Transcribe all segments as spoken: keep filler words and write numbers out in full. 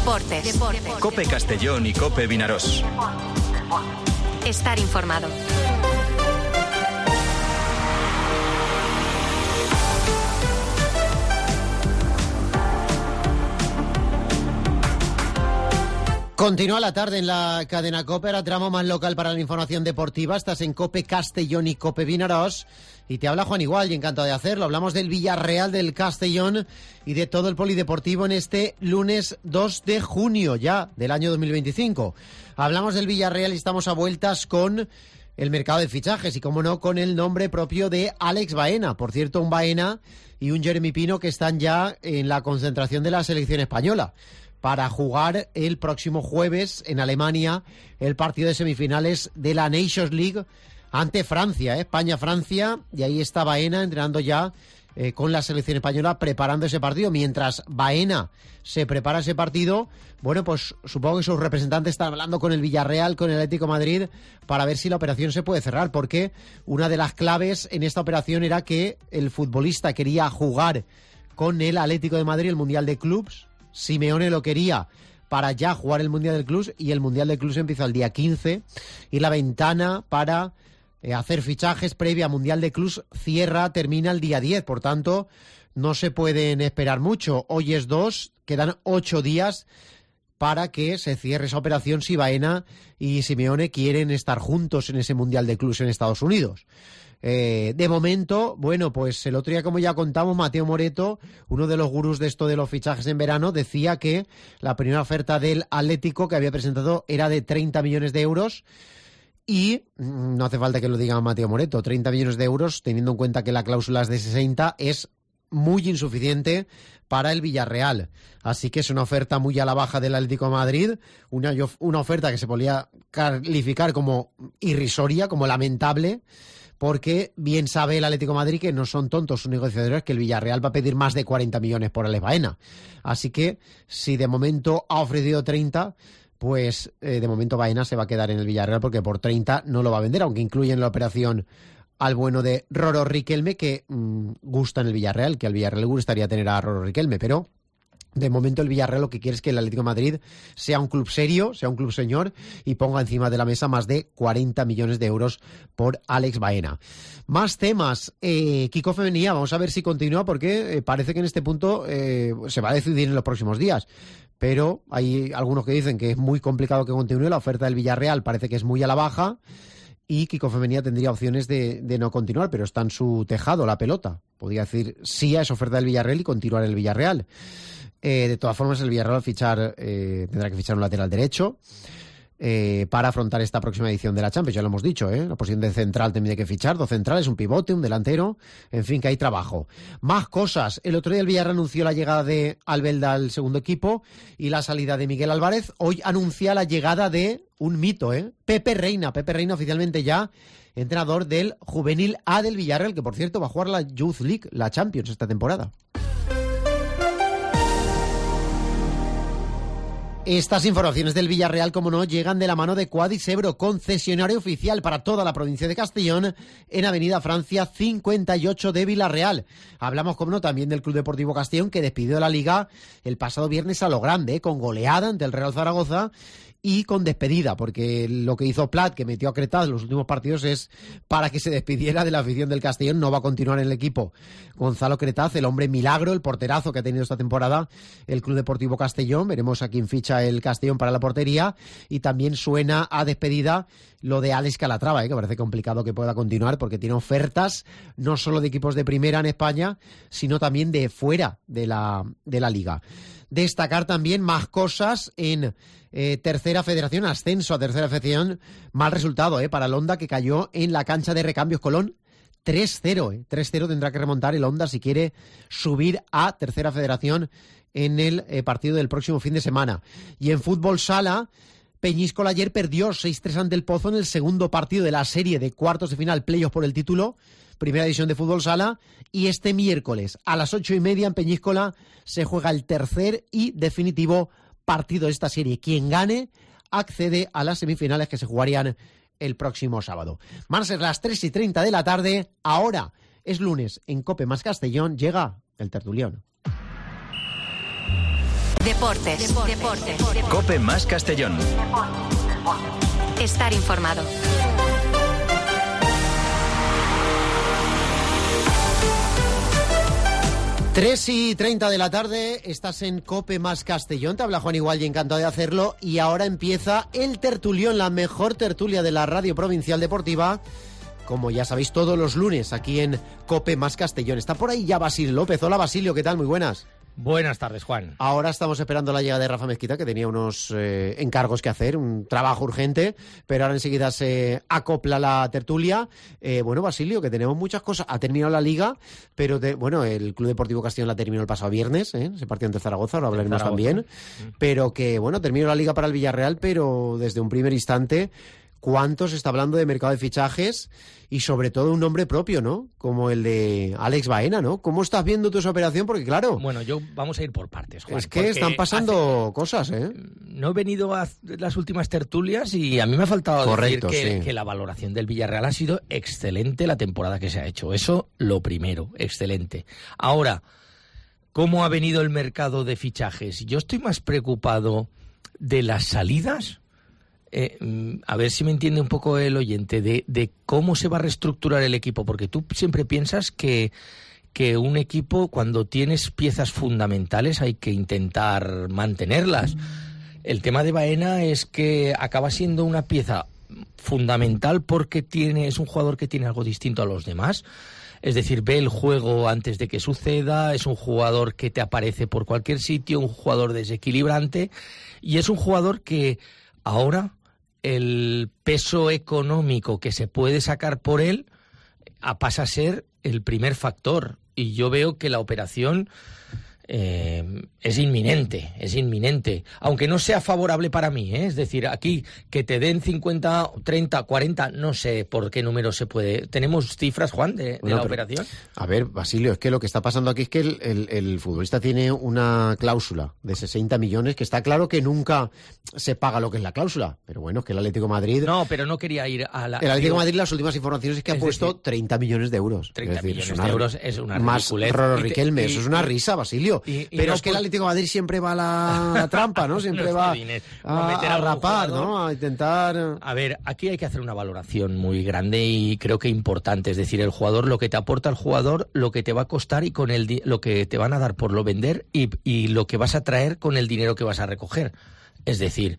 Deportes. Deportes. COPE Castellón y COPE Vinarós. Estar informado. Continúa la tarde en la cadena COPE, ahora tramo más local para la información deportiva. Estás en COPE Castellón y COPE Vinarós y te habla Juan Igual y encantado de hacerlo. Hablamos del Villarreal, del Castellón y de todo el polideportivo en este lunes dos de junio ya del año dos mil veinticinco. Hablamos del Villarreal y estamos a vueltas con el mercado de fichajes y, como no, con el nombre propio de Alex Baena. Por cierto, un Baena y un Jeremy Pino que están ya en la concentración de la selección española para jugar el próximo jueves en Alemania el partido de semifinales de la Nations League ante Francia, ¿eh? España-Francia, y ahí está Baena entrenando ya eh, con la selección española preparando ese partido. Mientras Baena se prepara ese partido, bueno, pues supongo que sus representantes están hablando con el Villarreal, con el Atlético de Madrid, para ver si la operación se puede cerrar, porque una de las claves en esta operación era que el futbolista quería jugar con el Atlético de Madrid el Mundial de Clubs. Simeone lo quería para ya jugar el Mundial del Clubs y el Mundial del Clubs empieza el día quince y la ventana para eh, hacer fichajes previa a Mundial de Clubs cierra, termina el día diez, por tanto no se pueden esperar mucho. Hoy es dos, quedan ocho días para que se cierre esa operación si Baena y Simeone quieren estar juntos en ese Mundial de Clubs en Estados Unidos. Eh, de momento, bueno, pues el otro día, como ya contamos, Mateo Moreto, uno de los gurús de esto de los fichajes en verano, decía que la primera oferta del Atlético que había presentado era de treinta millones de euros y mmm, no hace falta que lo diga Mateo Moreto, treinta millones de euros, teniendo en cuenta que la cláusula es de sesenta, es muy insuficiente para el Villarreal. Así que es una oferta muy a la baja del Atlético de Madrid, una, una oferta que se podría calificar como irrisoria, como lamentable, porque bien sabe el Atlético de Madrid que no son tontos sus negociadores, que el Villarreal va a pedir más de cuarenta millones por Alex Baena. Así que si de momento ha ofrecido treinta, pues eh, de momento Baena se va a quedar en el Villarreal porque por treinta no lo va a vender, aunque incluye en la operación al bueno de Roro Riquelme, que mmm, gusta en el Villarreal, que al Villarreal le gustaría tener a Roro Riquelme, pero de momento el Villarreal lo que quiere es que el Atlético de Madrid sea un club serio, sea un club señor y ponga encima de la mesa más de cuarenta millones de euros por Alex Baena. Más temas. Eh, Kiko Femenía, vamos a ver si continúa porque eh, parece que en este punto eh, se va a decidir en los próximos días. Pero hay algunos que dicen que es muy complicado que continúe. La oferta del Villarreal parece que es muy a la baja y Kiko Femenía tendría opciones de, de no continuar, pero está en su tejado la pelota. Podría decir sí a esa oferta del Villarreal y continuar en el Villarreal. Eh, de todas formas, el Villarreal al fichar eh, tendrá que fichar un lateral derecho eh, para afrontar esta próxima edición de la Champions. Ya lo hemos dicho, ¿eh? La posición de central tendría que fichar, dos centrales, un pivote, un delantero, en fin, que hay trabajo. Más cosas. El otro día el Villarreal anunció la llegada de Albelda al segundo equipo y la salida de Miguel Álvarez. Hoy anuncia la llegada de un mito, ¿eh? Pepe Reina. Pepe Reina oficialmente ya entrenador del Juvenil A del Villarreal, que por cierto va a jugar la Youth League, la Champions, esta temporada. Estas informaciones del Villarreal, como no, llegan de la mano de Quadis Ebro, concesionario oficial para toda la provincia de Castellón, en Avenida Francia cincuenta y ocho de Villarreal. Hablamos, como no, también del Club Deportivo Castellón, que despidió la Liga el pasado viernes a lo grande, ¿eh? Con goleada ante el Real Zaragoza y con despedida, porque lo que hizo Plat, que metió a Cretaz en los últimos partidos, es para que se despidiera de la afición del Castellón. No va a continuar en el equipo Gonzalo Cretaz, el hombre milagro, el porterazo que ha tenido esta temporada el Club Deportivo Castellón. Veremos a quién ficha el Castellón para la portería. Y también suena a despedida lo de Alex Calatrava, ¿eh? Que parece complicado que pueda continuar porque tiene ofertas no solo de equipos de primera en España, sino también de fuera de la, de la Liga. Destacar también más cosas en eh, Tercera Federación, ascenso a Tercera Federación, mal resultado eh, para el Honda, que cayó en la cancha de Recambios Colón, tres cero. Eh. tres cero tendrá que remontar el Honda si quiere subir a Tercera Federación en el eh, partido del próximo fin de semana. Y en fútbol sala, Peñíscola ayer perdió seis tres ante el Pozo en el segundo partido de la serie de cuartos de final, playoff por el título, primera división de fútbol sala, y este miércoles a las ocho y media en Peñíscola se juega el tercer y definitivo partido de esta serie. Quien gane accede a las semifinales que se jugarían el próximo sábado. Van a ser las tres y treinta de la tarde, ahora es lunes en COPE más Castellón, llega el tertulión. Deportes. Deportes. COPE más Castellón. Estar informado. tres y treinta de la tarde, estás en COPE más Castellón, te habla Juan Igual y encantado de hacerlo, y ahora empieza el tertulión, la mejor tertulia de la Radio Provincial Deportiva, como ya sabéis, todos los lunes aquí en COPE más Castellón. Está por ahí ya Basilio López. Hola Basilio, ¿qué tal? Muy buenas. Buenas tardes, Juan. Ahora estamos esperando la llegada de Rafa Mezquita, que tenía unos eh, encargos que hacer, un trabajo urgente, pero ahora enseguida se acopla la tertulia. Eh, bueno, Basilio, que tenemos muchas cosas. Ha terminado la Liga, pero te, bueno, el Club Deportivo Castellón la terminó el pasado viernes, ¿eh? Se partió ante Zaragoza, lo hablaremos Zaragoza. también. Pero que, bueno, terminó la Liga para el Villarreal, pero desde un primer instante, ¿cuánto se está hablando de mercado de fichajes? Y sobre todo un nombre propio, ¿no? Como el de Alex Baena, ¿no? ¿Cómo estás viendo tú esa operación? Porque claro, Bueno, yo vamos a ir por partes, Juan. es que porque están pasando hace- cosas, ¿eh? No he venido a las últimas tertulias y a mí me ha faltado Correcto, decir que, sí. que la valoración del Villarreal ha sido excelente la temporada que se ha hecho. Eso lo primero, excelente. Ahora, ¿cómo ha venido el mercado de fichajes? Yo estoy más preocupado de las salidas. Eh, a ver si me entiende un poco el oyente, de, de cómo se va a reestructurar el equipo, porque tú siempre piensas que, que un equipo, cuando tienes piezas fundamentales, hay que intentar mantenerlas. El tema de Baena es que acaba siendo una pieza fundamental porque tiene, es un jugador que tiene algo distinto a los demás. Es decir, ve el juego antes de que suceda, es un jugador que te aparece por cualquier sitio, un jugador desequilibrante, y es un jugador que ahora el peso económico que se puede sacar por él a, pasa a ser el primer factor. Y yo veo que la operación eh, es inminente, es inminente. Aunque no sea favorable para mí, ¿eh? Es decir, aquí que te den cincuenta, treinta, cuarenta, no sé por qué número se puede. ¿Tenemos cifras, Juan, de, de Bueno, la pero, operación? A ver, Basilio, es que lo que está pasando aquí es que el, el, el futbolista tiene una cláusula de sesenta millones, que está claro que nunca se paga lo que es la cláusula, pero bueno, es que el Atlético de Madrid... No, pero no quería ir a la... El Atlético digo, de Madrid, las últimas informaciones es que ha es puesto decir, treinta millones de euros. treinta Es decir, millones es una- de euros es una Más ridiculez. Roro Y te- Riquelme, y- eso es una y- risa, Basilio. y- y pero no es que el por- Atlético de Madrid siempre va a la, la trampa, ¿no? Siempre No va sé, dinero. a, A meter a a algún rapar, jugador. ¿no? A intentar... A ver, aquí hay que hacer una valoración muy grande y creo que importante. Es decir, el jugador, lo que te aporta el jugador, lo que te va a costar y con el di- lo que te van a dar por lo vender y, y lo que vas a traer con el dinero que vas a recoger. Es decir,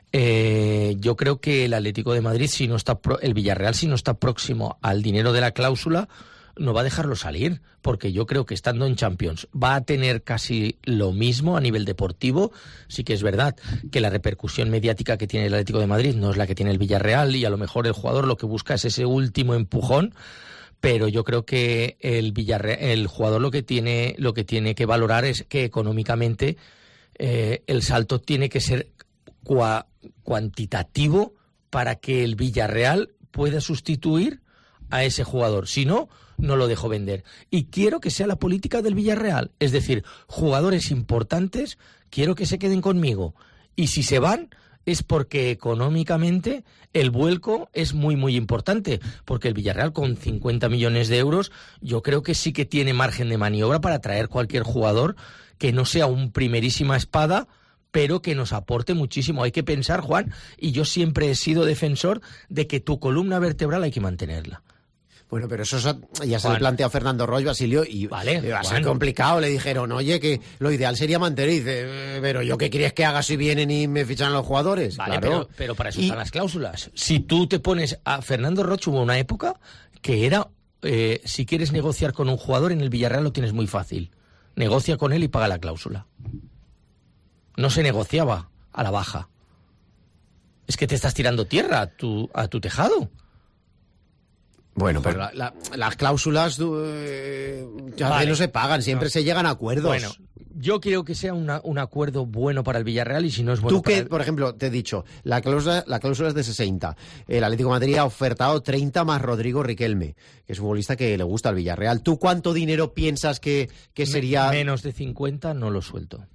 eh, yo creo que el Atlético de Madrid, si no está pro- el Villarreal, si no está próximo al dinero de la cláusula, no va a dejarlo salir, porque yo creo que estando en Champions va a tener casi lo mismo a nivel deportivo. Sí que es verdad que la repercusión mediática que tiene el Atlético de Madrid no es la que tiene el Villarreal y a lo mejor el jugador lo que busca es ese último empujón, pero yo creo que el Villarreal, el jugador lo que tiene, lo que tiene que valorar es que económicamente eh, el salto tiene que ser cua- cuantitativo para que el Villarreal pueda sustituir a ese jugador. Si no, no lo dejo vender. Y quiero que sea la política del Villarreal. Es decir, jugadores importantes, quiero que se queden conmigo. Y si se van, es porque económicamente el vuelco es muy, muy importante. Porque el Villarreal con cincuenta millones de euros, yo creo que sí que tiene margen de maniobra para traer cualquier jugador que no sea un primerísima espada, pero que nos aporte muchísimo. Hay que pensar, Juan, y yo siempre he sido defensor de que tu columna vertebral hay que mantenerla. Bueno, pero eso ya se Juan. le planteó a Fernando Roig, Basilio, y Vale, va a ser Juan. complicado. Le dijeron, oye, que lo ideal sería mantener. Y dice, "Eh, pero yo qué querías que haga si vienen y me fichan los jugadores. Vale, Claro. pero, pero para eso Y- están las cláusulas. Si tú te pones a Fernando Roig, hubo una época que era, eh, si quieres negociar con un jugador en el Villarreal lo tienes muy fácil. Negocia con él y paga la cláusula. No se negociaba a la baja. Es que te estás tirando tierra a tu, a tu tejado. Bueno, pero la- la- las cláusulas eh, ya Vale. no se pagan, siempre No. se llegan a acuerdos. Bueno, yo quiero que sea una- un acuerdo bueno para el Villarreal y si no es bueno Tú para que, el- por ejemplo, te he dicho, la cláusula, la cláusula es de sesenta. El Atlético de Madrid ha ofertado treinta más Rodrigo Riquelme, que es un futbolista que le gusta al Villarreal. ¿Tú cuánto dinero piensas que, que sería...? menos de cincuenta no lo suelto.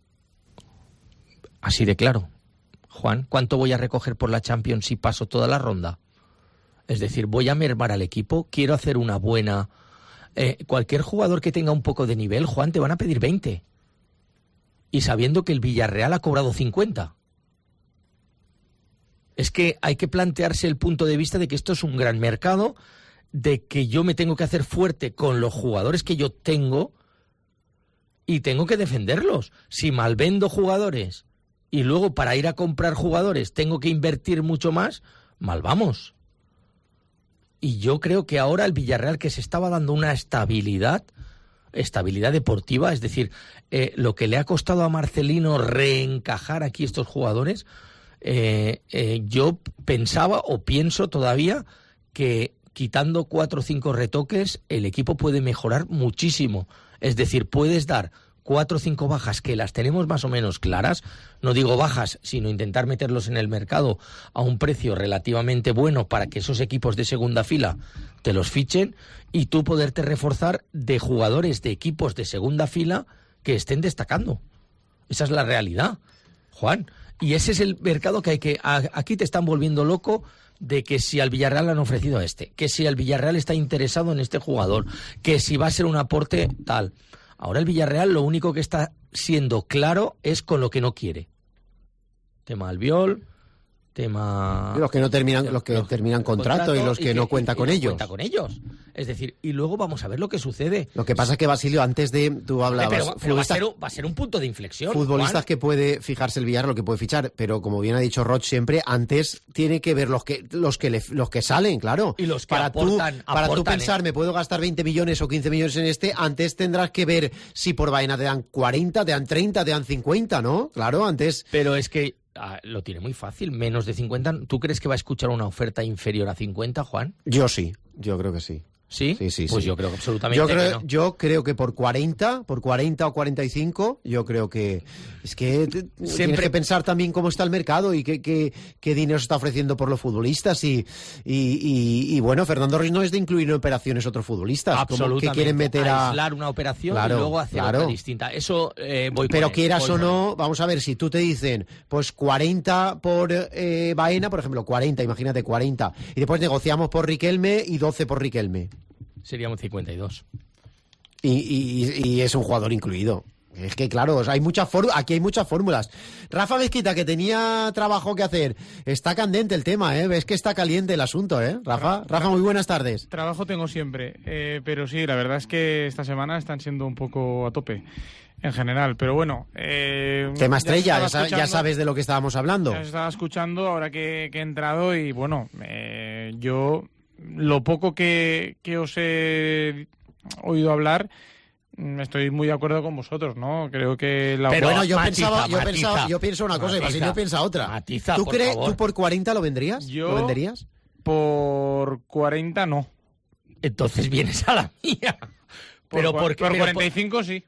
Así de claro. Juan, ¿cuánto voy a recoger por la Champions si paso toda la ronda? Es decir, voy a mermar al equipo, quiero hacer una buena... Eh, cualquier jugador que tenga un poco de nivel, Juan, te van a pedir veinte. y sabiendo que el Villarreal ha cobrado cincuenta. Es que hay que plantearse el punto de vista de que esto es un gran mercado, de que yo me tengo que hacer fuerte con los jugadores que yo tengo y tengo que defenderlos. Si malvendo jugadores y luego para ir a comprar jugadores tengo que invertir mucho más, mal vamos. Y yo creo que ahora el Villarreal, que se estaba dando una estabilidad, estabilidad deportiva, es decir, eh, lo que le ha costado a Marcelino reencajar aquí estos jugadores, eh, eh, yo pensaba o pienso todavía que quitando cuatro o cinco retoques el equipo puede mejorar muchísimo. Es decir, puedes dar cuatro o cinco bajas que las tenemos más o menos claras, no digo bajas, sino intentar meterlos en el mercado a un precio relativamente bueno para que esos equipos de segunda fila te los fichen y tú poderte reforzar de jugadores de equipos de segunda fila que estén destacando. Esa es la realidad, Juan. Y ese es el mercado que hay que... Aquí te están volviendo loco de que si al Villarreal le han ofrecido a este, que si al Villarreal está interesado en este jugador, que si va a ser un aporte tal... Ahora el Villarreal lo único que está siendo claro es con lo que no quiere. Tema Albiol, tema... Los que no terminan, los que los, terminan contrato, contrato y los que, y que no cuenta con y, y ellos. No cuenta con ellos. Es decir, y luego vamos a ver lo que sucede. Lo que pasa es que, Basilio, antes de... Tú hablabas... Pero, pero va, a ser, va a ser un punto de inflexión. Futbolistas Juan. Que puede fijarse el Villarreal, lo que puede fichar, pero como bien ha dicho Roch siempre, antes tiene que ver los que los que, le, los que salen, claro. Y los que para aportan, tú, Para aportan, tú pensar, ¿eh? me puedo gastar veinte millones o quince millones en este, antes tendrás que ver si por Baena te dan cuarenta, te dan treinta, te dan cincuenta, ¿no? Claro, antes... Pero es que... Ah, lo tiene muy fácil, menos de cincuenta. ¿Tú crees que va a escuchar una oferta inferior a cincuenta, Juan? Yo sí, yo creo que sí. ¿Sí? Sí, sí, pues sí. yo creo que absolutamente yo creo, que no. Yo creo que por cuarenta, por cuarenta o cuarenta y cinco, yo creo que... Es que te, Siempre... tienes que pensar también cómo está el mercado y qué, qué, qué dinero se está ofreciendo por los futbolistas. Y, y, y, y bueno, Fernando Ruiz no es de incluir en operaciones otros futbolistas. Absolutamente. Que quieren meter a... aislar una operación claro, y luego hacer claro. otra distinta. Eso eh, voy Pero por quieras voy o no, vamos a ver, si tú te dicen, pues cuarenta por eh, Baena, por ejemplo, cuarenta, imagínate, cuarenta. Y después negociamos por Riquelme y doce por Riquelme. Seríamos cincuenta y dos. Y, y, y es un jugador incluido. Es que, claro, hay muchas fór- aquí hay muchas fórmulas. Rafa Mezquita, que tenía trabajo que hacer. Está candente el tema, ¿eh? Ves que está caliente el asunto, ¿eh? Rafa, Rafa, muy buenas tardes. Trabajo tengo siempre, eh, pero sí, la verdad es que esta semana están siendo un poco a tope, en general. Pero bueno... Eh, tema estrella, ya, ya, ya sabes de lo que estábamos hablando. Ya estaba escuchando ahora que, que he entrado y, bueno, eh, yo... Lo poco que, que os he oído hablar, estoy muy de acuerdo con vosotros, ¿no? Creo que la... Pero bueno, yo matiza, pensaba, yo matiza, pensaba, yo pienso una cosa matiza, y Basilio piensa otra. Matiza, ¿Tú por crees, favor. tú por cuarenta lo vendrías? Yo, ¿Lo venderías? Por cuarenta no. Entonces vienes a la mía. Pero por, porque, por pero cuarenta y cinco por... sí.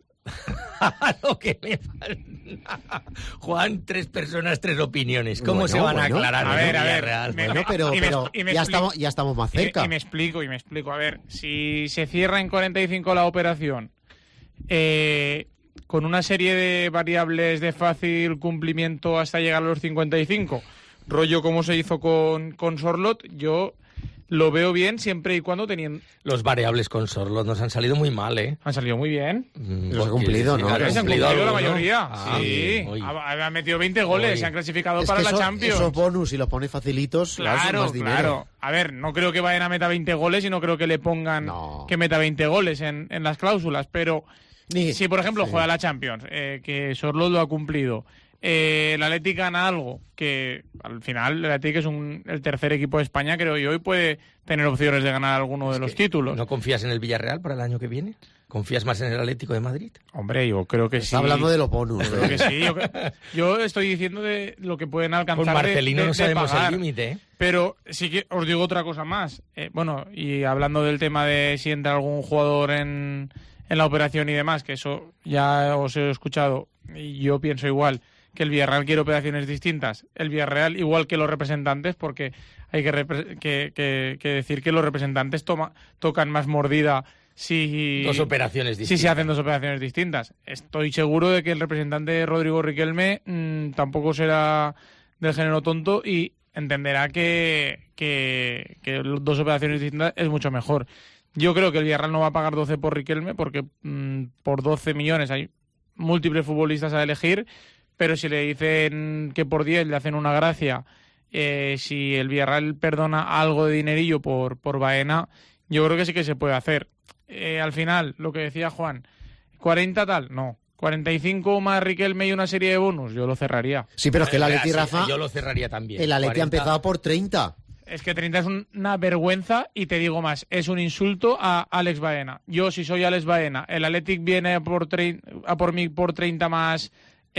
Lo que me falta. Juan, tres personas, tres opiniones. ¿Cómo bueno, se van bueno. a aclarar? A en ver, a ver. Real? Me, Bueno, pero, y me, pero y me ya, explico, estamos, ya estamos más cerca. Y, y me explico, y me explico. A ver, si se cierra en cuarenta y cinco la operación, eh, con una serie de variables de fácil cumplimiento hasta llegar a los cincuenta y cinco, rollo como se hizo con, con Sorlot, yo... Lo veo bien siempre y cuando teniendo... Los variables con Sorlot nos han salido muy mal, ¿eh? Han salido muy bien. Los ha cumplido, ¿no? Claro, se han cumplido algo, la ¿no? mayoría. Ah, sí. oye. Ha, ha metido veinte goles, Oye. se han clasificado Es para que la eso- Champions. Esos bonus, si los pones facilitos, Claro, más dinero. claro. A ver, no creo que vayan a meter veinte goles y no creo que le pongan No. que meta veinte goles en, en las cláusulas, pero Ni- si, por ejemplo, sí. juega la Champions, eh, que Sorlot lo ha cumplido, eh, el Athletic gana algo, que al final el Athletic es un, el tercer equipo de España, creo yo, y puede tener opciones de ganar alguno de los títulos. ¿No confías en el Villarreal para el año que viene? ¿Confías más en el Atlético de Madrid? Hombre, yo creo que sí. Está hablando de los bonus. Creo ¿eh? que sí. Yo, yo estoy diciendo de lo que pueden alcanzar Con Marcelino de, de, no de sabemos pagar. el límite, ¿eh? Pero sí que os digo otra cosa más. Eh, bueno, y hablando del tema de si entra algún jugador en, en la operación y demás, que eso ya os he escuchado y yo pienso igual, que el Villarreal quiere operaciones distintas. El Villarreal igual que los representantes, porque hay que, repre- que, que, que decir que los representantes toma, tocan más mordida si... Dos operaciones si distintas. se hacen dos operaciones distintas. Estoy seguro de que el representante Rodrigo Riquelme mmm, tampoco será del género tonto y entenderá que, que, que dos operaciones distintas es mucho mejor. Yo creo que el Villarreal no va a pagar doce por Riquelme porque mmm, por doce millones hay múltiples futbolistas a elegir, pero si le dicen que por diez le hacen una gracia, eh, si el Villarreal perdona algo de dinerillo por, por Baena, yo creo que sí que se puede hacer. Eh, al final, lo que decía Juan, ¿cuarenta tal? No. ¿cuarenta y cinco más Riquelme y una serie de bonus? Yo lo cerraría. Sí, pero es que el Atleti, Rafa... Yo lo cerraría también. El Atleti cuarenta... ha empezado por treinta. Es que treinta es una vergüenza y te digo más, es un insulto a Alex Baena. Yo, si soy Alex Baena, el Athletic viene a por, tre- a por mí por treinta más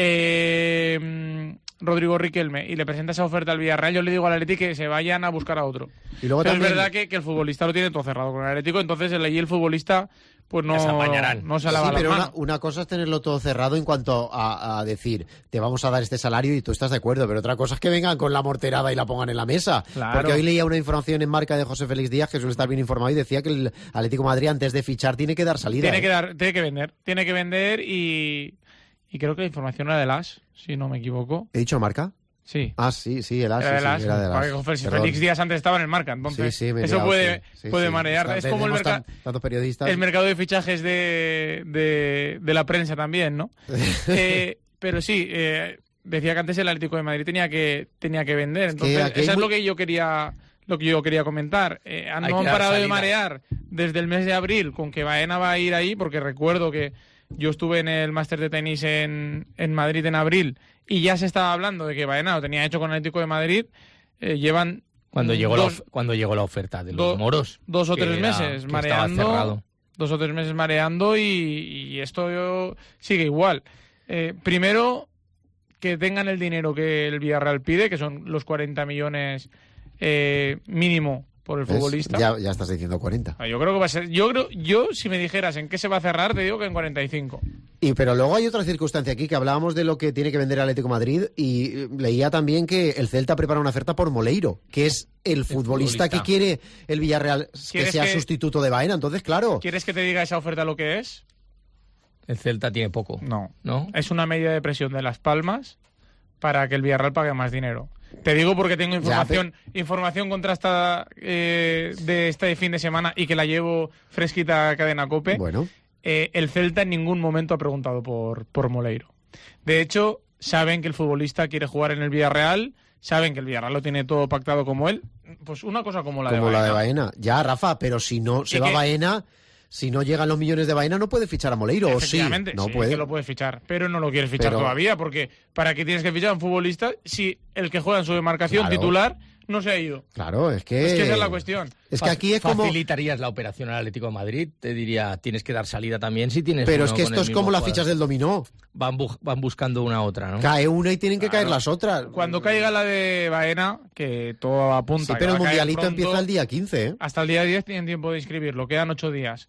eh, Rodrigo Riquelme y le presenta esa oferta al Villarreal, yo le digo al Athletic que se vayan a buscar a otro. Y luego Pero también... es verdad que, que el futbolista lo tiene todo cerrado con el Atlético, entonces el, el futbolista pues no, no se lava sí, las pero manos. una, una cosa es tenerlo todo cerrado en cuanto a, a decir, te vamos a dar este salario y tú estás de acuerdo, pero otra cosa es que vengan con la morterada y la pongan en la mesa. Claro. Porque hoy leía una información en Marca de José Félix Díaz, que suele estar bien informado, y decía que el Atlético de Madrid antes de fichar tiene que dar salida. Tiene ¿eh? que dar, tiene que vender, tiene que vender y, y creo que la información era de Las, si no me equivoco. ¿He dicho Marca? Sí. Ah, sí, sí, el As, Era de sí, Las, sí, era de Las. porque Félix, Perdón. Félix Díaz antes estaba en el Marca, entonces Sí, sí, me he eso liado, puede, sí, sí, puede sí. marear. Está- Es como el, tenemos merca- tan- tantos periodistas. el mercado de fichajes de, de, de la prensa también, ¿no? eh, pero sí, eh, decía que antes el Atlético de Madrid tenía que, tenía que vender, entonces que aquí eso hay es muy- lo que yo quería... Lo que yo quería comentar, eh, han- Hay no que han dar parado de salida. marear desde el mes de abril con que Baena va a ir ahí, porque recuerdo que yo estuve en el máster de tenis en, en Madrid en abril y ya se estaba hablando de que Baena lo tenía hecho con el Atlético de Madrid. Eh, llevan Cuando llegó, dos, la, of- cuando llegó la oferta de los do- moros. dos o que tres era- meses que estaba mareando, cerrado. dos o tres meses mareando y, y esto yo- sigue igual. Eh, primero, que tengan el dinero que el Villarreal pide, que son los cuarenta millones eh, mínimo por el ¿Ves? futbolista. Ya, ya estás diciendo cuarenta. Yo creo que va a ser. Yo creo, yo si me dijeras en qué se va a cerrar, te digo que en cuarenta y cinco. Y pero luego hay otra circunstancia aquí, que hablábamos de lo que tiene que vender el Atlético de Madrid, y eh, leía también que el Celta prepara una oferta por Moleiro, que es el futbolista, futbolista. que quiere el Villarreal que ¿Quieres sea que- sustituto de Baena. Entonces, claro, ¿Quieres que te diga esa oferta lo que es? El Celta tiene poco. No. ¿No? Es una medida de presión de Las Palmas para que el Villarreal pague más dinero. Te digo porque tengo información información contrastada eh, de este fin de semana y que la llevo fresquita a Cadena COPE. bueno, Eh, el Celta en ningún momento ha preguntado por, por Moleiro. De hecho, saben que el futbolista quiere jugar en el Villarreal, saben que el Villarreal lo tiene todo pactado como él. Pues una cosa como la como de la Baena. de Baena. Ya, Rafa, pero si no se Y va que- Baena, si no llegan los millones de Baena, no puede fichar a Moleiro, ¿o sí? Efectivamente, No sí, puede. que lo puedes fichar, pero no lo quieres fichar Pero- todavía, porque ¿para qué tienes que fichar a un futbolista si el que juega en su demarcación Claro. titular no se ha ido? Claro, es que... Es que esa es la cuestión. Es que aquí es como... ¿Facilitarías la operación al Atlético de Madrid? Te diría, tienes que dar salida también si tienes Pero uno es que con esto el es mismo como las jugador. fichas del dominó. Van, bu- van buscando una a otra, ¿no? Cae una y tienen que Claro. caer las otras. Cuando caiga la de Baena, que todo apunta. Sí, que pero va el a caer Mundialito pronto, empieza el día quince, ¿eh? Hasta el día diez tienen tiempo de inscribirlo, quedan ocho días.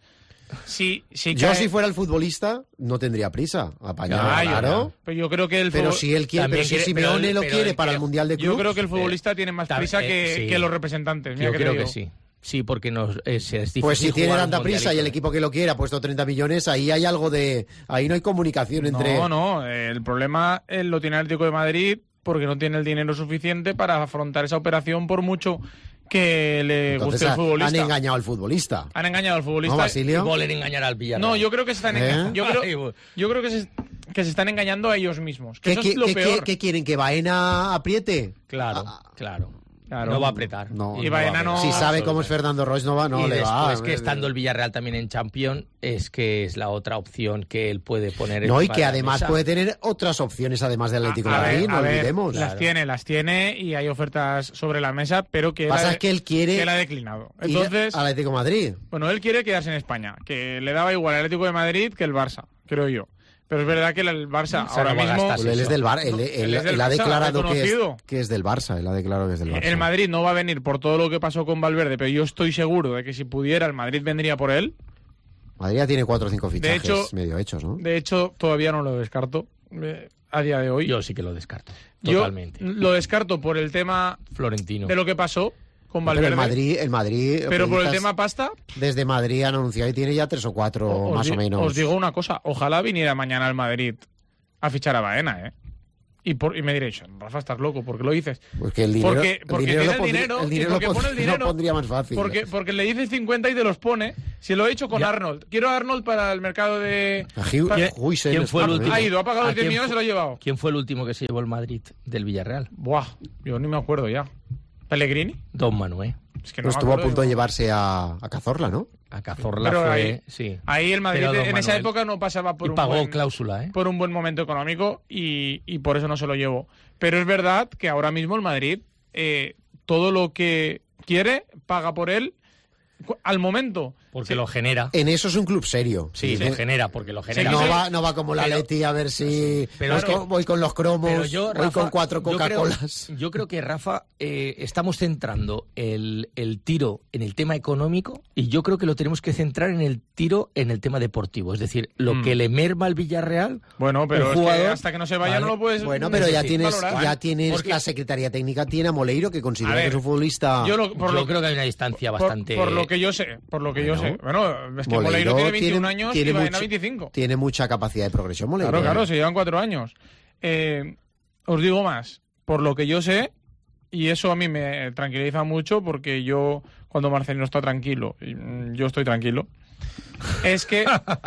Si, si Yo cae- si fuera el futbolista no tendría prisa. Apañado, Ah, yo- claro. Pero yo creo que el Pero fútbol- si él quiere, También pero si quiere- Simeone pero él- pero quiere él para el quiere- Mundial de yo Clubs... creo que el futbolista tiene más Tam- prisa eh, que, sí. que los representantes. Mira Yo que creo te que digo. sí. Sí, porque nos, es, es difícil Pues si tiene jugar un tanta prisa y el mundialito. equipo que lo quiere ha puesto treinta millones, ahí hay algo de... Ahí no hay comunicación entre... No, no, el problema eh, lo tiene el Atlético de Madrid porque no tiene el dinero suficiente para afrontar esa operación por mucho que le Entonces guste el ha- futbolista. han engañado al futbolista. Han engañado al futbolista. ¿No, Y Basilio? Voler engañar al Villarreal. No, yo creo que se están, enga- ¿Eh? yo Ay, creo, bu- yo creo que, se, que se están engañando a ellos mismos. Que ¿Qué, eso qué- es lo qué- peor. qué- qué quieren? ¿Que Baena apriete? Claro, Ah, claro. Claro. No va a apretar. No, Y no va a Baena apretar. no- Si sabe cómo es Fernando Royce, no va, no y le después va. que estando el Villarreal también en Champions, es que es la otra opción que él puede poner No, y encima que de la además mesa. puede tener otras opciones además del Atlético de A ver, Madrid, no a ver, olvidemos. Las Claro. tiene, las tiene y hay ofertas sobre la mesa, pero que él, Pasa ha, es que él quiere que él ha declinado. ir Entonces, al Atlético de Madrid. bueno, él quiere quedarse en España, que le daba igual el Atlético de Madrid que el Barça, creo yo. Pero es verdad que el Barça Se ahora no va a mismo... gastar, Pues él es del Bar, él, No, él- él es del él ha Barça, declarado que es, reconocido. que es del Barça, él ha declarado que es del Barça. El Madrid no va a venir por todo lo que pasó con Valverde, pero yo estoy seguro de que si pudiera el Madrid vendría por él. Madrid ya tiene cuatro o cinco fichajes hecho- medio hechos, ¿no? De hecho, todavía no lo descarto eh, a día de hoy. Yo sí que lo descarto. Yo Totalmente. lo descarto por el tema Florentino. de lo que pasó con Pero Valverde. el Madrid, el Madrid, Pero por el periodistas tema pasta, desde Madrid han anunciado y tiene ya tres o cuatro os más di- o menos. os digo una cosa. Ojalá viniera mañana al Madrid a fichar a Baena, ¿eh? Y, por, y me diréis, Rafa, estás loco, ¿por qué lo dices? Porque el dinero, porque porque el dinero tiene lo el pondría, dinero, el dinero y porque lo pone el pondría, dinero. lo pondría más fácil. Porque, porque le dices cincuenta y te los pone. Si lo he hecho con Ya. Arnold. Quiero a Arnold para el mercado de... A Hugh- para- Huijsen ¿Quién está fue el muy último? bien. Ha ido, ha pagado ¿A los diez quién millones y fu- se lo ha llevado. ¿Quién fue el último que se llevó el Madrid del Villarreal? Buah, yo ni me acuerdo ya. ¿Pellegrini? Don Manuel. Es que No me estuvo a acuerdo, punto de yo- llevarse a, a Cazorla, ¿no? A Cazorla Pero fue... ahí- sí. Ahí el Madrid Pero Don en esa Manuel- época no pasaba por y un pagó buen... cláusula, ¿eh? por un buen momento económico y, y por eso no se lo llevó. Pero es verdad que ahora mismo el Madrid, eh, todo lo que quiere, paga por él cu- al momento. Porque Sí. lo genera. En eso es un club serio. Sí, Sí. lo genera, porque lo genera. No sí. va, no va como la Pero- Leti a ver si pero voy, es que- con, voy con los cromos, Pero yo, voy Rafa, con cuatro yo creo- Coca-Colas. Yo, creo que, Rafa, eh, estamos centrando el, el tiro en el tema económico y yo creo que lo tenemos que centrar en el tiro en el tema deportivo. Es decir, lo Mm. que le merma al Villarreal. Bueno, pero el es que jugador- hasta que no se vaya Vale. no lo puedes Bueno, pero ya sí, tienes, valorar. ya tienes Porque- la Secretaría Técnica tiene a Moleiro, que considera A ver, que es un futbolista... Yo, lo- por yo lo, creo que hay una distancia por- bastante. Por, lo que yo sé, por lo que yo Bueno. sé. Bueno, es que Moleiro Moleiro tiene veintiún tiene- años tiene y va a mucho- veinticinco. Tiene mucha capacidad de progresión, Moleiro. Claro, claro, se llevan cuatro años. Eh, os digo más, por lo que yo sé, y eso a mí me tranquiliza mucho porque yo, cuando Marcelino está tranquilo, y, mm, yo estoy tranquilo, es que...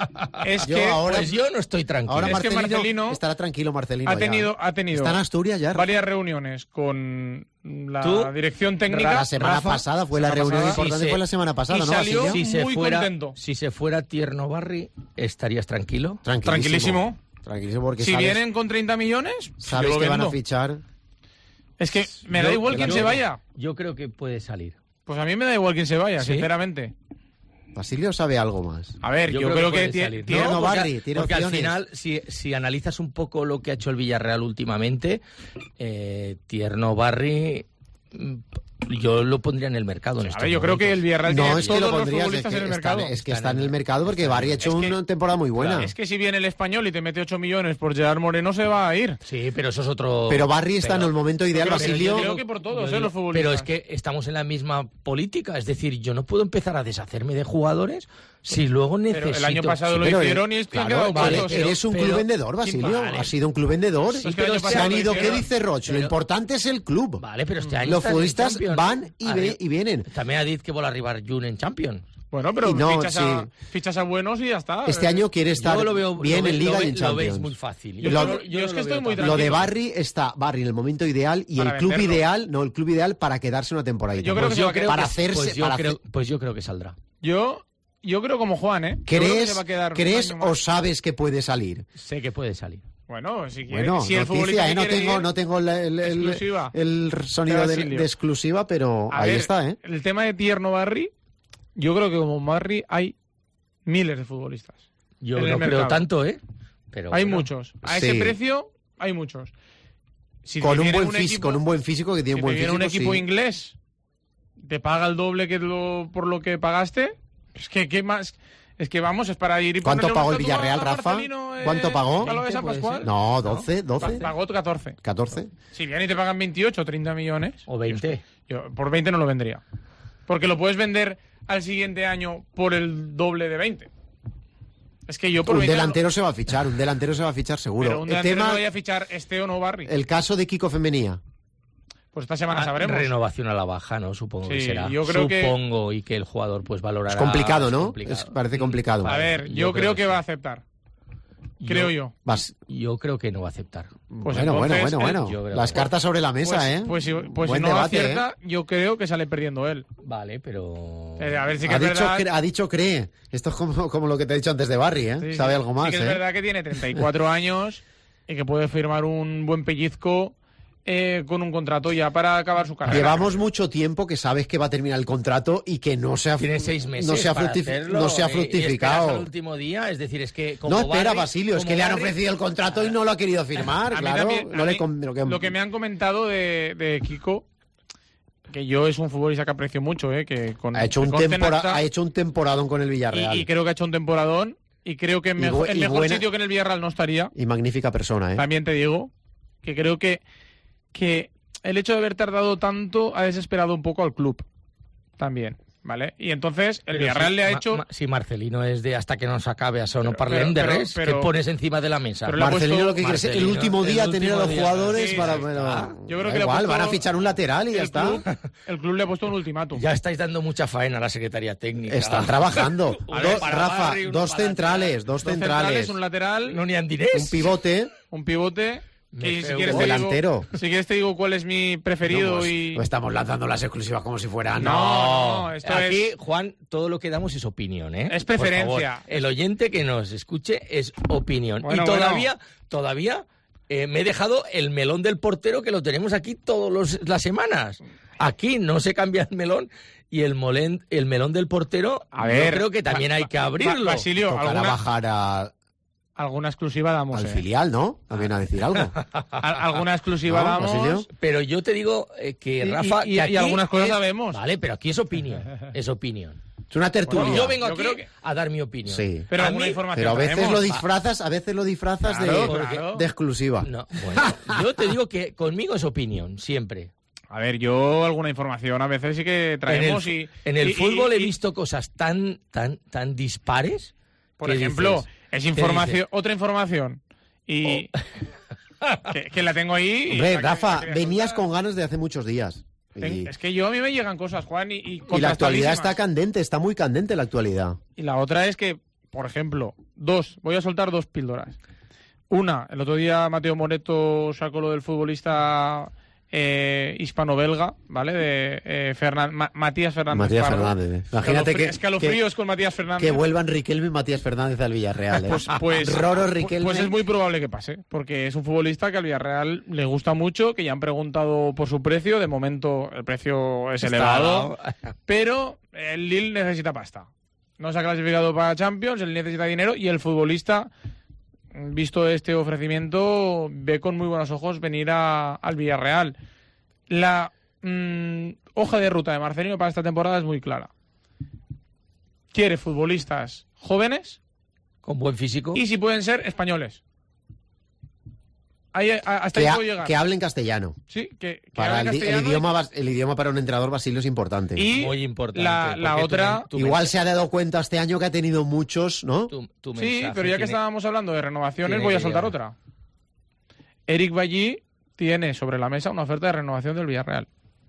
es Yo que ahora- Pues yo no estoy tranquilo. Ahora Es que Marcelino, Marcelino estará tranquilo, Marcelino. ha ya. tenido, ha tenido Está en Asturias ya. varias reuniones con la Tú, dirección técnica. La semana Rafa, pasada fue la semana reunión pasada, importante, sí, fue sí. la semana pasada, Y ¿no? salió- Basilio? si se muy fuera, contento. si se fuera Tierno Barri, ¿estarías tranquilo? Tranquilísimo. Tranquilísimo porque Si sabes, vienen con treinta millones, sabes yo lo que van a vendo. fichar. Es que me da Yo- igual yo- quién se vaya. Yo creo que puede salir. Pues a mí me da igual quién se vaya, ¿Sí? sinceramente. Basilio sabe algo más. A ver, yo, creo, que, puede tie- salir. tiene- No, porque, Barri, tiene porque al opciones. final, si, si analizas un poco lo que ha hecho el Villarreal últimamente, eh, Tierno Barri, mm, yo lo pondría en el mercado. En A estos ver, yo creo que el momentos. Villarreal No, tiene es que todos lo los pondrías, es futbolistas que, en el está, mercado. es que está en el mercado porque Barri ha hecho Es que- una temporada muy buena. Es que si viene el Español y te mete ocho millones por Gerard Moreno, se va a ir. Sí, pero eso es otro... Pero Barri está pero- en el momento ideal, Pero- pero Basilio. yo creo que por todos, yo ¿eh? digo- los futbolistas. Pero es que estamos en la misma política. Es decir, yo no puedo empezar a deshacerme de jugadores si luego necesito... Pero el año pasado Sí, lo pero hicieron y han claro, quedado vale, cortos. eres un pero- club vendedor, Basilio. vale. Ha sido un club vendedor. Sí, Y pero el año se pasado han lo ido, ¿qué hicieron. dice Roche? Lo Pero- importante es el club. Vale, pero este año Los estás en futbolistas Champions. van y, ve- Arri- y vienen. També ha dit que vol arribar junt en Champions. Bueno, pero Y no, fichas, a, sí. fichas a buenos y ya está. Este año quiere estar Yo lo veo, bien lo ve- en Liga lo y ve- en Lo veis Champions. muy fácil. Yo Lo- no- yo no es que lo estoy veo muy tan- Lo de tranquilo. Barri está Barri en el momento ideal y Para el club venderlo. ideal, no, el club ideal para quedarse una temporada. Yo creo que se va a quedar. para que- hacerse, pues yo, para creo, hacer- pues yo creo que saldrá. Yo, yo creo como Juan, ¿eh? Yo creo que ¿Crees, se va a quedar un ¿crees año más. o sabes que puede salir? Sé que puede salir. Bueno, si, quiere, Bueno, si el noticia, futbolista ¿eh? que no quiere tengo, ir- no tengo el, el- el- Exclusiva. el sonido de, Basilio. de exclusiva, pero A ahí ver, está, ¿eh? El tema de Tierno Barri, yo creo que como Barri hay miles de futbolistas. Yo En el no creo mercado. tanto, ¿eh? Pero Hay bueno. muchos. A Sí. ese precio, hay muchos. Si te Con un, viene buen físico, equipo- con un buen físico que tiene si un buen te viene físico. un equipo sí. inglés, te paga el doble que lo, por lo que pagaste. Es que, ¿qué más? Es que vamos, es para ir y ¿Cuánto ponerle pagó una el estatua Villarreal, a Rafa? Marcelino, eh, ¿Cuánto pagó? a lo de San veinte, puede Pascual. ser. No, doce, doce, Pagó catorce. catorce. Si vienen y te pagan veintiocho o treinta millones, O veinte. yo por veinte no lo vendría. Porque lo puedes vender al siguiente año por el doble de veinte. Es que yo por Un veinte delantero se va a fichar, un delantero se va a fichar no, seguro. pero un el delantero tema, no vaya a fichar este o no Barri. el caso de Kiko Femenía. Pues esta semana Ah, sabremos. Renovación a la baja, ¿no? Supongo que Sí, será. yo creo que- Supongo y que el jugador pues valorará. Es complicado, ¿no? complicado. Es- parece complicado. A ver, yo, creo, que va a aceptar. Creo yo. Vas- Yo creo que no va a aceptar. Pues bueno, bueno, entonces, bueno, eh, bueno. yo creo Las que- cartas sobre la mesa, pues, ¿eh? Pues, si, pues si Buen no debate, acierta, yo creo que sale perdiendo él. Vale, pero. Eh, a ver si que ha, es dicho, verdad. cre- ha dicho cree. Esto es como, como lo que te he dicho antes de Barry, ¿eh? Sí, sí. Sabe algo más, Sí que es ¿eh? verdad que tiene treinta y cuatro años y que puede firmar un buen pellizco eh, con un contrato ya para acabar su carrera. Llevamos mucho tiempo que sabes que va a terminar el contrato y que no se ha, Tiene seis meses. no se ha, para fructifi- hacerlo, no se ha y- y esperas fructificado. al último día, es decir, es que. Como No, espera, Barry- Basilio, es como que le han Barry- ofrecido el contrato y no lo ha querido firmar, A mí claro. también- no a le mí con- lo que- Lo que me han comentado de, de Kiko, que yo es un futbolista que aprecio mucho, eh, que con, ha, hecho que un conste en tempora- acta, ha hecho un temporadón con el Villarreal. y, y creo que ha hecho un temporadón y creo que en, Y mejo- bu- en y mejor buena- sitio que en el Villarreal no estaría. Y magnífica persona, ¿eh? También te digo que creo que, que el hecho de haber tardado tanto ha desesperado un poco al club. También. ¿vale? Y entonces el Pero Villarreal si, le ha ma, hecho... Ma, si Marcelino es de hasta que nos acabe, a no Pero- parlem de pero- res, pero- ¿qué pones encima de la mesa? Pero le ha Marcelino puesto- lo que quiere es el Marcelino, último día el tener a último los día. jugadores Sí, para... ahí bueno, está. Yo creo da que le ha igual, puesto- van a fichar un lateral y ya el está. club, el club le ha puesto un ultimátum. Ya estáis dando mucha faena a la Secretaría Técnica. Están trabajando. A Do- ver, para Rafa, Barry, uno dos para centrales, dos Dos centrales, un lateral, No ni Andinés. un pivote, un pivote... Me Que si feo quieres un te digo- delantero. si quieres te digo cuál es mi preferido No, y... no estamos lanzando las exclusivas como si fueran... No, no, esto Aquí, es... Juan, todo lo que damos es opinión, ¿eh? Es Por preferencia. favor, el oyente que nos escuche es opinión. Bueno, y todavía, todavía eh, me he dejado el melón del portero que lo tenemos aquí todas las semanas. Aquí no se cambia el melón y el, molén, el melón del portero, A ver, yo creo que también Ba- hay que Ba- abrirlo. Basilio, Tocará alguna, bajar a- alguna exclusiva damos, al eh. filial, ¿no? También a decir algo. Al- alguna exclusiva ¿No, damos. Basilio? Pero yo te digo eh, que Y- Rafa... y- y- que y aquí algunas cosas es- sabemos. Vale, pero aquí es opinión. Es opinión. Es una tertulia. Bueno, yo vengo Yo aquí creo que- a dar mi opinión. Sí. Pero A alguna mí- información Pero a veces traemos. lo disfrazas, a veces lo disfrazas Claro, de, claro. de exclusiva. No, bueno, yo te digo que conmigo es opinión, siempre. A ver, yo alguna información a veces sí que traemos en el, y... en el y- y- fútbol he y- visto cosas tan, tan, tan dispares. Por que ejemplo, dices- es ¿qué información, dices? otra información y que, que la tengo ahí. y Hombre, la que- Rafa, la quería venías soltar. con ganas de hace muchos días. Y, Ten- Es que yo a mí me llegan cosas, Juan, y, y, y la actualidad contrastadísimas. está candente, está muy candente la actualidad. Y la otra es que, por ejemplo, dos, voy a soltar dos píldoras. Una, el otro día Mateo Moreto sacó lo del futbolista eh, hispano-belga, ¿vale? De eh, Fernan- Ma- Matías Fernández. Matías Pardo. Fernández. Imagínate Escalofrí- que, escalofríos con Matías que, Fernández. que vuelvan Riquelme y Matías Fernández al Villarreal. ¿eh? Pues, pues, Roro pu- Riquelme. pues es muy probable que pase, porque es un futbolista que al Villarreal le gusta mucho, que ya han preguntado por su precio, de momento el precio es Está elevado, al- pero el Lille necesita pasta. No se ha clasificado para Champions, él necesita dinero y el futbolista, visto este ofrecimiento, ve con muy buenos ojos venir a- al Villarreal. La mm, hoja de ruta de Marcelino para esta temporada es muy clara. Quiere futbolistas jóvenes con buen físico. y si pueden ser españoles. Ahí, a- hasta que, ahí ha- puedo llegar. que hablen castellano. Sí, que, que Para hablen el, di- el castellano idioma, bas- el idioma para un entrenador, Basilio, es importante. y Muy importante. la, la porque tu otra... men- tu Igual mensaje- se ha dado cuenta este año que ha tenido muchos, ¿no? tu- tu Sí, mensaje pero ya que tiene- estábamos hablando de renovaciones, tiene voy a que soltar llegar. otra. Eric Bailly tiene sobre la mesa una oferta de renovación del Villarreal.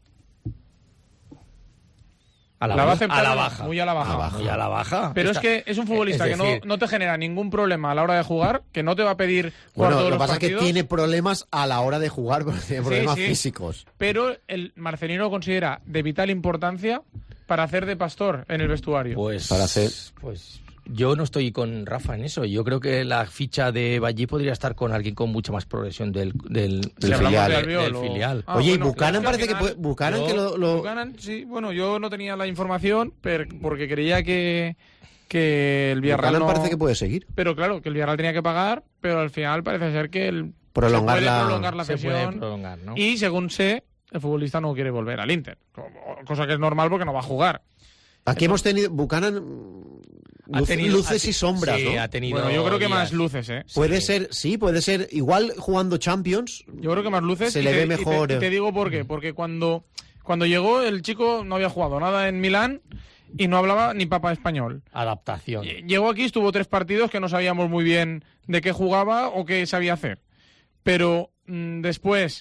a la, La va a baja, aceptar a la o no? baja. Muy a la baja. baja. Muy a la baja. Pero Está- es que es un futbolista es que decir, no, no te genera ningún problema a la hora de jugar, que no te va a pedir jugar Bueno, todos lo que los pasa es que partidos, tiene problemas a la hora de jugar, porque tiene Sí, problemas sí. físicos. pero el Marcelino considera de vital importancia para hacer de pastor en el vestuario. Pues, Para hacer- pues yo no estoy con Rafa en eso. Yo creo que la ficha de Ballí podría estar con alguien con mucha más progresión del, del, Del Si hablamos filial. de del Albiol del o- filial. Ah, Oye, bueno, y Buchanan es que al parece que final- puede, Buchanan yo- que lo, lo- Buchanan, sí, bueno, yo no tenía la información per- porque creía que, que el Villarreal Buchanan no... parece que puede seguir. Pero claro, que el Villarreal tenía que pagar, pero al final parece ser que el Prolongar se puede la- prolongar la se puede cesión prolongar, ¿no? y según sé, el futbolista no quiere volver al Inter, como- cosa que es normal porque no va a jugar. Aquí hemos tenido Buchanan mm, Ha luz- tenido- luces ha- y sombras, sí, ¿no? ha tenido Bueno, yo creo que días. más luces, ¿eh? Puede ser, sí, puede ser. Igual jugando Champions. Yo creo que más luces. Se y le te- ve y te- mejor. Y te, digo por qué. Porque cuando, cuando llegó, el chico no había jugado nada en Milán y no hablaba ni papa español. Adaptación. Llegó aquí, estuvo tres partidos que no sabíamos muy bien de qué jugaba o qué sabía hacer. Pero mm, después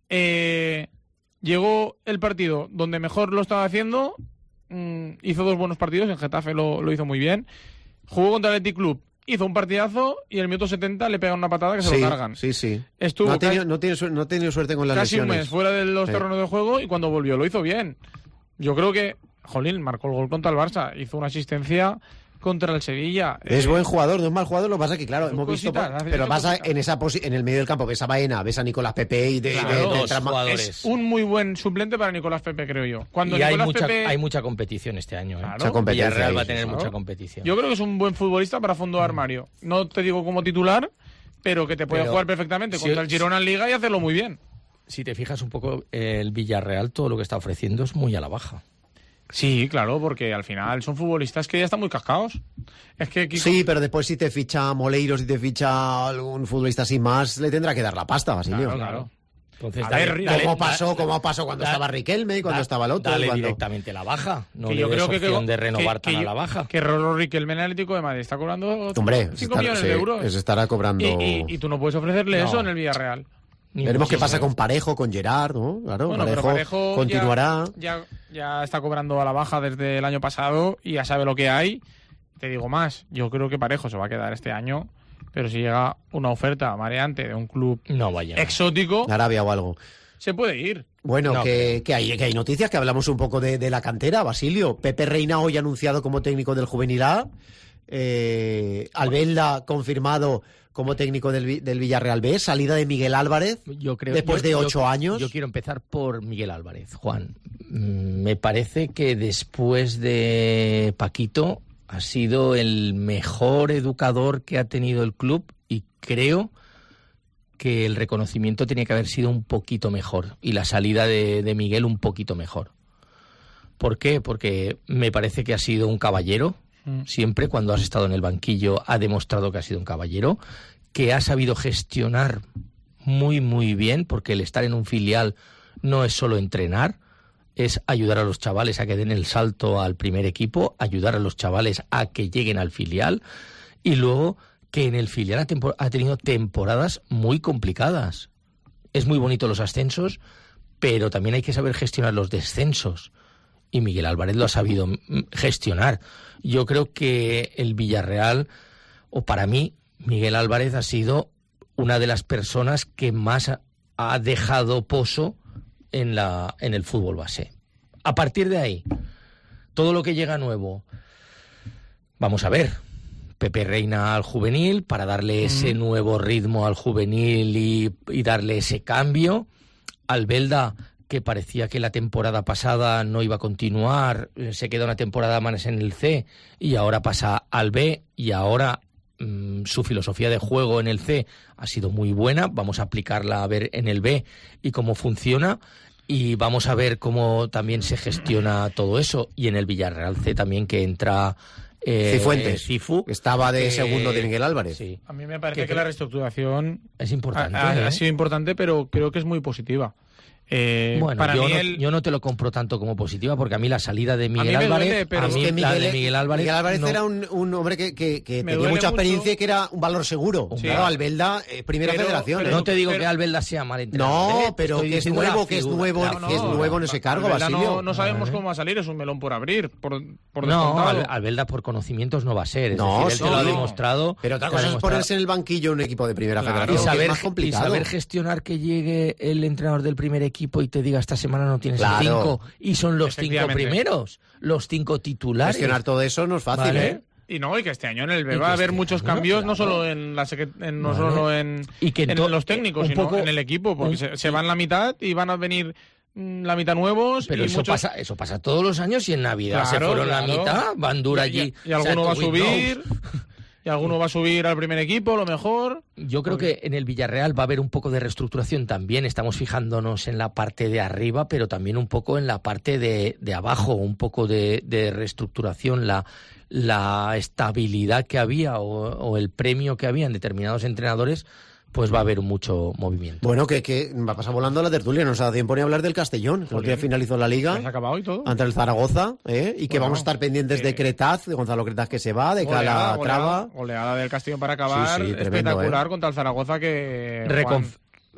eh, llegó el partido donde mejor lo estaba haciendo, mm, hizo dos buenos partidos, en Getafe lo, lo hizo muy bien, jugó contra el Athletic Club, hizo un partidazo y en el minuto setenta le pegan una patada que se Sí, lo cargan. sí, sí. Estuvo No ha, tenido, ca- no, tiene, su- no ha tenido suerte con las casi un lesiones. mes fuera de los Sí. terrenos de juego y cuando volvió lo hizo bien. Yo creo que, jolín, marcó el gol contra el Barça, hizo una asistencia contra el Sevilla. Es Eh, buen jugador, no es mal jugador, lo que pasa es que, claro, Son hemos visto... cositas, hace Pero esas vas a- cositas. en esa posi- en el medio del campo, ves a Baena, ves a Nicolás Pepe y de... Claro, de- de dos trama- jugadores. Es un muy buen suplente para Nicolás Pepe, creo yo. Cuando y hay Nicolás mucha, Pepe, hay mucha competición este año. ¿eh? Claro. Mucha competencia Villarreal ahí, va a sí, tener sí. mucha Claro. competición. yo creo que es un buen futbolista para fondo de armario. No te digo como titular, pero que te puede Pero jugar perfectamente si- contra el Girona en Liga y hacerlo muy bien. Si te fijas un poco, el Villarreal todo lo que está ofreciendo es muy a la baja. Sí, claro, porque al final son futbolistas que ya están muy cascados. Es que Kiko- Sí, pero después si te ficha Moleiro, si te ficha algún futbolista así más, le tendrá que dar la pasta, Basilio. Claro, claro. Entonces, A dale, ver, dale, ¿Cómo da- pasó, cómo pasó cuando da- estaba Riquelme y cuando da- estaba el otro? Dale cuando... directamente la baja. No que le yo des creo que, opción que de renovar que, tan que, a la baja. Que Rolo Riquelme, el Atlético de Madrid, está cobrando Hombre, cinco estar- millones sí, de euros. se estará cobrando... Y, y, y tú no puedes ofrecerle No. eso en el Villarreal. Ni Veremos qué muchísimo. pasa con Parejo, con Gerard, ¿no? Claro, Bueno, Parejo, pero Parejo continuará. Ya, ya, ya está cobrando a la baja desde el año pasado y ya sabe lo que hay. Te digo más, yo creo que Parejo se va a quedar este año, pero si llega una oferta mareante de un club No vaya. exótico, Arabia o algo. se puede ir. Bueno, No, que, que, hay, que hay noticias, que hablamos un poco de, de la cantera, Basilio. Pepe Reina hoy anunciado como técnico del Juvenil A. Eh, Albelda confirmado como técnico del, Vi- del Villarreal B. Salida de Miguel Álvarez Yo creo, después yo- de yo- ocho años. Yo quiero empezar por Miguel Álvarez, Juan. Mm, Me parece que después de Paquito ha sido el mejor educador que ha tenido el club y creo que el reconocimiento tenía que haber sido un poquito mejor y la salida de, de Miguel un poquito mejor. ¿Por qué? Porque me parece que ha sido un caballero. Siempre cuando has estado en el banquillo ha demostrado que ha sido un caballero, que ha sabido gestionar muy muy bien, porque el estar en un filial no es solo entrenar, es ayudar a los chavales a que den el salto al primer equipo, ayudar a los chavales a que lleguen al filial, y luego que en el filial ha, tempo- ha tenido temporadas muy complicadas. Es muy bonito los ascensos, pero también hay que saber gestionar los descensos. Y Miguel Álvarez lo ha sabido mm, gestionar. Yo creo que el Villarreal, o para mí, Miguel Álvarez ha sido una de las personas que más ha- ha dejado pozo en, la, en el fútbol base. A partir de ahí, todo lo que llega nuevo, vamos a ver. Pepe Reina al juvenil para darle ese nuevo ritmo al juvenil y, y darle ese cambio. Albelda, que parecía que la temporada pasada no iba a continuar, eh, se queda una temporada más en el C y ahora pasa al B y ahora mmm, su filosofía de juego en el C ha sido muy buena. Vamos a aplicarla a ver en el B y cómo funciona y vamos a ver cómo también se gestiona todo eso. Y en el Villarreal C también, que entra eh, Cifuentes, Cifu, que estaba de que- segundo de Miguel Álvarez. Sí, A mí me parece Que- que la reestructuración es ha, importante. ha- ¿eh? ha sido importante, pero creo que es muy positiva. Eh, Bueno, para yo, mí no, el- yo no te lo compro tanto como positiva, porque a mí la salida de Miguel mí me Álvarez, duele, pero a es mí que la Miguel, de Miguel Álvarez, Miguel Álvarez no- era un, un hombre que, que, que Me tenía duele mucha experiencia mucho. y que era un valor seguro. Sí. Claro, Albelda, eh, primera Pero- federación. pero ¿eh? no te digo pero- que Albelda sea mal entrenador. No, ¿eh? pero Estoy que es diciendo la nuevo, que es figura. nuevo, No, que es no, nuevo en ese cargo, Albelda Basilio. No, no sabemos cómo va a salir, es un melón por abrir, por, por No, descontado. Al- Albelda por conocimientos no va a ser. Es No, decir, él sí, te lo ha no. demostrado. Pero otra te lo cosa ha es demostrado. ponerse en el banquillo un equipo de primera Claro. federación, Y que es saber, más y complicado. saber gestionar que llegue el entrenador del primer equipo y te diga esta semana no tienes Claro. cinco y son los cinco Efectivamente. primeros, los cinco titulares. Gestionar todo eso no es fácil, Vale. ¿eh? Y no, y que este año en el B Y va a que haber este muchos año, cambios, no claro. solo en la secre- en, no Vale. solo en, Y que en en to- los técnicos, un sino poco- en el equipo, porque un- se, se van la mitad y van a venir mm, la mitad nuevos. Pero y eso muchos- pasa, eso pasa todos los años y en Navidad se Claro, fueron la claro. mitad, Van Dura Y- y- allí. Y, alguno va a sacó Windows. subir, y alguno va a subir al primer equipo, a lo mejor. Yo creo que en el Villarreal va a haber un poco de reestructuración también. Estamos fijándonos en la parte de arriba, pero también un poco en la parte de, de abajo, un poco de, de reestructuración. La, la estabilidad que había o, o el premio que había en determinados entrenadores, pues va a haber mucho movimiento. Bueno, que, que va a pasar volando la tertulia, no nos ha dado tiempo ni a hablar del Castellón, que el otro día finalizó la Ya se ha liga acabado y todo. ante el Zaragoza, ¿eh? Y que Bueno, vamos a estar pendientes de que- Cretaz, de Gonzalo Cretaz que se va, de Goleada, Calatrava. goleada, goleada del Castillo para acabar, Sí, sí, tremendo, espectacular ¿eh? contra el Zaragoza que... Reconf-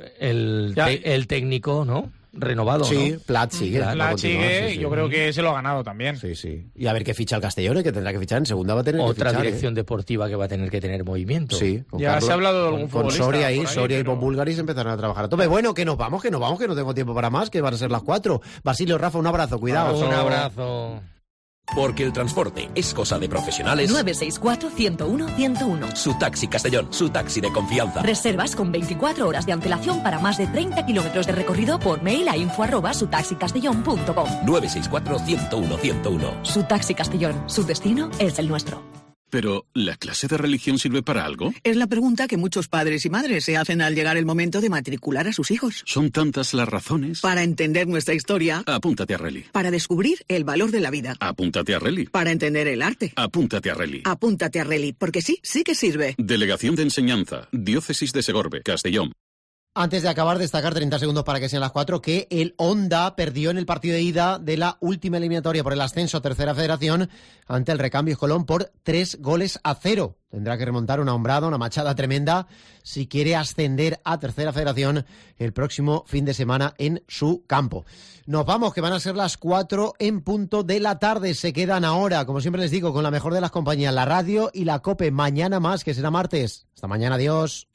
el, Ya- te- el técnico, ¿no? Renovado, Sí, ¿no? Plat sigue. Claro, va a la continuar, sigue, sí, sí. yo creo que se lo ha ganado también. Sí, sí. Y a ver qué ficha el Castellón, ¿eh? Que tendrá que fichar en segunda, va a tener que Otra fichar, ¿eh? dirección deportiva que va a tener que tener movimiento. Sí, con Ya Carlos- se ha hablado de algún con, con futbolista Soria ahí, por ahí, Soria y pero- Bob Bulgaris empezaron a trabajar a tope. Bueno, que nos vamos, que nos vamos, que no tengo tiempo para más, que van a ser las cuatro. Basilio, Rafa, un abrazo, cuidado. Un abrazo. Porque el transporte es cosa de profesionales. nueve seis cuatro, ciento uno, ciento uno. Su taxi Castellón, su taxi de confianza. Reservas con veinticuatro horas de antelación para más de treinta kilómetros de recorrido por mail a info arroba sutaxicastellón punto com. nueve seis cuatro, ciento uno, ciento uno. Su Taxi Castellón, su destino es el nuestro. Pero, ¿la clase de religión sirve para algo? Es la pregunta que muchos padres y madres se hacen al llegar el momento de matricular a sus hijos. Son tantas las razones. Para entender nuestra historia, Apúntate a Reli. para descubrir el valor de la vida, Apúntate a Reli. para entender el arte. Apúntate a Reli. Apúntate a Reli, porque sí, sí que sirve. Delegación de Enseñanza, Diócesis de Segorbe, Castellón. Antes de acabar, destacar treinta segundos para que sean las cuatro, que el Honda perdió en el partido de ida de la última eliminatoria por el ascenso a Tercera Federación ante el Recambios Colón por tres goles a cero. Tendrá que remontar una hombrada, una machada tremenda, si quiere ascender a Tercera Federación el próximo fin de semana en su campo. Nos vamos, que van a ser las cuatro en punto de la tarde. Se quedan ahora, como siempre les digo, con la mejor de las compañías, la radio y la COPE. Mañana más, que será martes. Hasta mañana, adiós.